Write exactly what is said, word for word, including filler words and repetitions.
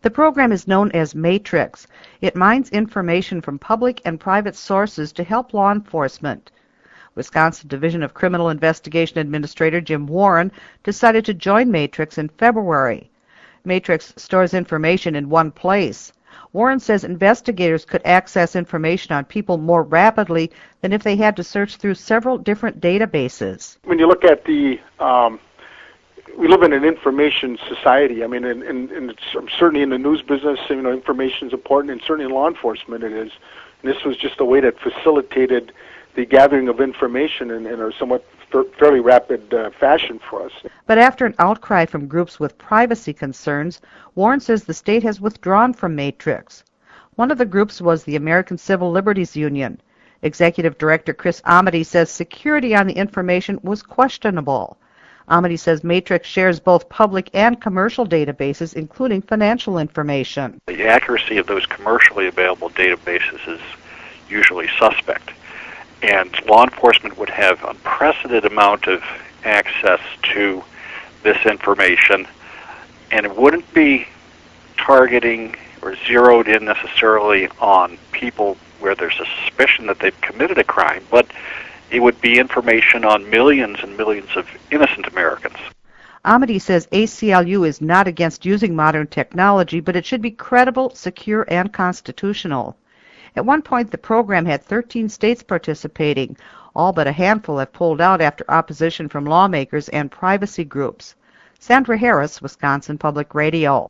The program is known as Matrix. It mines information from public and private sources to help law enforcement. Wisconsin Division of Criminal Investigation Administrator Jim Warren decided to join Matrix in February. Matrix stores information in one place. Warren says investigators could access information on people more rapidly than if they had to search through several different databases. When you look at the, um, we live in an information society. I mean, and, and, and it's, certainly in the news business, you know, information is important, and certainly in law enforcement it is. And this was just a way that facilitated the gathering of information in, in a somewhat fairly rapid uh, fashion for us. But after an outcry from groups with privacy concerns, Warren says the state has withdrawn from Matrix. One of the groups was the American Civil Liberties Union. Executive Director Chris Amity says security on the information was questionable. Amity says Matrix shares both public and commercial databases, including financial information. The accuracy of those commercially available databases is usually suspect. And law enforcement would have unprecedented amount of access to this information, and it wouldn't be targeting or zeroed in necessarily on people where there's a suspicion that they've committed a crime, but it would be information on millions and millions of innocent Americans. Amity says A C L U is not against using modern technology, but it should be credible, secure, and constitutional. At one point, the program had thirteen states participating. All but a handful have pulled out after opposition from lawmakers and privacy groups. Sandra Harris, Wisconsin Public Radio.